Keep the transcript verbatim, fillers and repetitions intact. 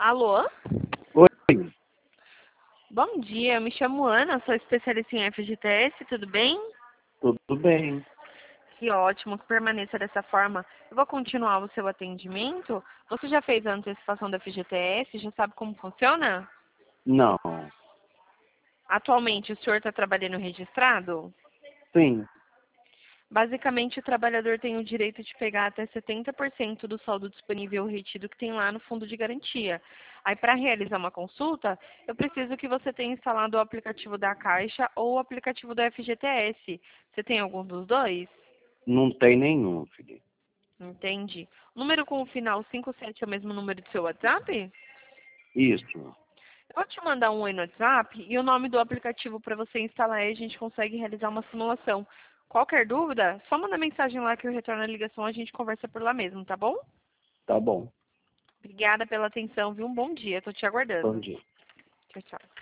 Alô? Oi, Bom dia, eu me chamo Ana, sou especialista em F G T S, tudo bem? tudo bem? Que ótimo, que permaneça dessa forma. Eu vou continuar o seu atendimento. Você já fez a antecipação da F G T S? Já sabe como funciona? Não. Atualmente, o senhor está trabalhando registrado? Sim. Basicamente, o trabalhador tem o direito de pegar até setenta por cento do saldo disponível retido que tem lá no fundo de garantia. Aí, para realizar uma consulta, eu preciso que você tenha instalado o aplicativo da Caixa ou o aplicativo da F G T S. Você tem algum dos dois? Não tem nenhum, filho. Entende? O número com o final cinco sete é o mesmo número do seu WhatsApp? Isso. Eu vou te mandar um oi no WhatsApp e o nome do aplicativo para você instalar e a gente consegue realizar uma simulação. Qualquer dúvida, só manda mensagem lá que eu retorno a ligação, a gente conversa por lá mesmo, tá bom? Tá bom. Obrigada pela atenção, viu? Um bom dia, tô te Bom aguardando. dia. Tchau, tchau.